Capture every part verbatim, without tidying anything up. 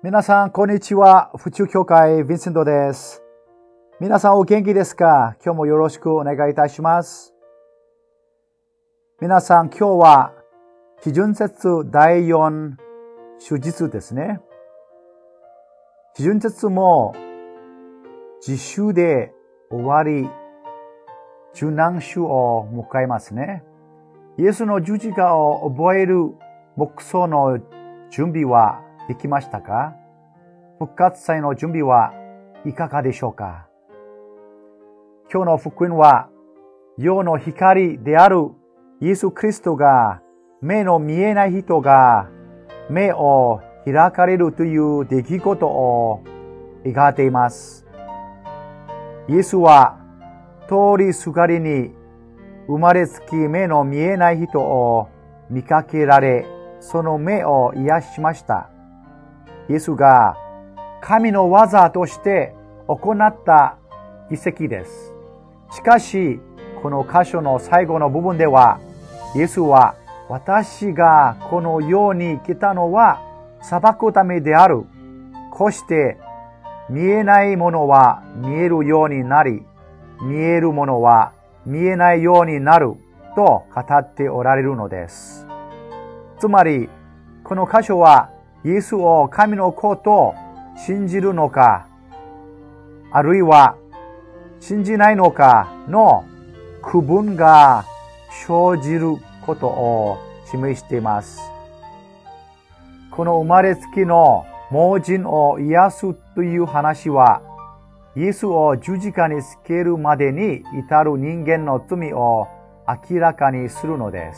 皆さん、こんにちは。府中教会、ヴィンセントです。皆さん、お元気ですか？今日もよろしくお願いいたします。皆さん、今日は、批准節だいよん主日ですね。批准節も、次週で終わり、受難週を迎えますね。イエスの十字架を覚える黙想の準備はできましたか？復活祭の準備はいかがでしょうか？今日の福音は、世の光であるイエス・キリストが目の見えない人が目を開かれるという出来事を描いています。イエスは通りすがりに生まれつき目の見えない人を見かけられ、その目を癒しました。イエスが神の技として行った奇跡です。しかし、この箇所の最後の部分では、イエスは私がこの世に来たのは裁くためである。こうして見えないものは見えるようになり、見えるものは見えないようになると語っておられるのです。つまり、この箇所はイエスを神の子と信じるのか、あるいは信じないのかの区分が生じることを示しています。この生まれつきの盲人を癒すという話は、イエスを十字架につけるまでに至る人間の罪を明らかにするのです。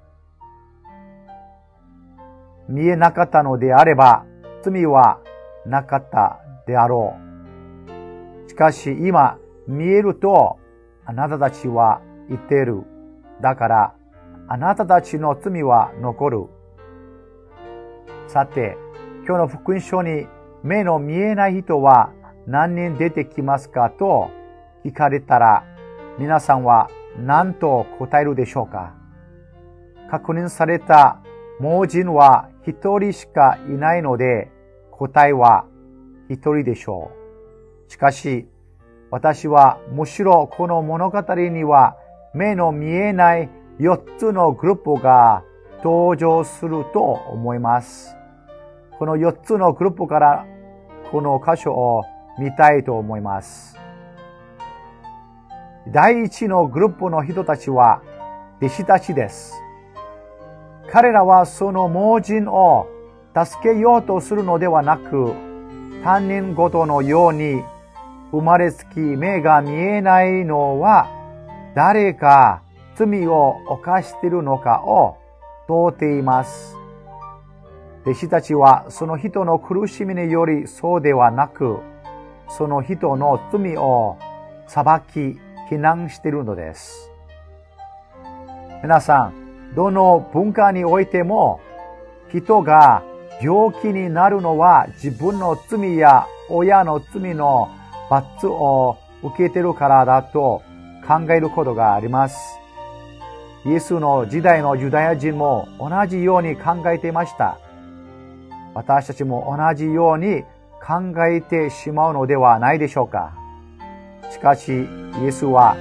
見えなかったのであれば、罪はなかったであろう。しかし今、見えると、あなたたちは言っている。だから、あなたたちの罪は残る。さて、今日の福音書に目の見えない人は何人出てきますかと聞かれたら、皆さんは何と答えるでしょうか？確認された盲人は一人しかいないので、答えは一人でしょう。しかし、私はむしろこの物語には目の見えない四つのグループが登場すると思います。この四つのグループからこの箇所を見たいと思います。第一のグループの人たちは弟子たちです。彼らはその盲人を助けようとするのではなく、他人事のように生まれつき目が見えないのは誰が罪を犯しているのかを問うています。弟子たちはその人の苦しみによりそうではなく、その人の罪を裁き、非難しているのです。皆さん、どの文化においても、人が病気になるのは自分の罪や親の罪の罰を受けているからだと考えることがあります。イエスの時代のユダヤ人も同じように考えていました。私たちも同じように考えてしまうのではないでしょうか。しかし、イエスは、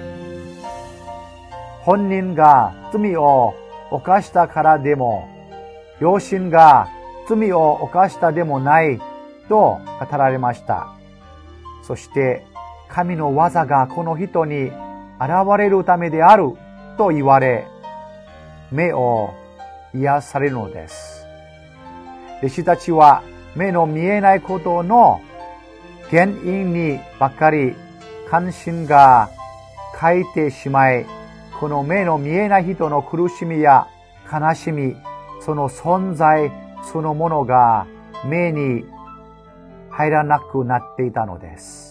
本人が罪を犯したからでも、両親が罪を犯したでもないと語られました。そして、神の技がこの人に現れるためであると言われ、目を癒されるのです。弟子たちは目の見えないことの原因にばかり関心が書いてしまい、この目の見えない人の苦しみや悲しみ、その存在そのものが目に入らなくなっていたのです。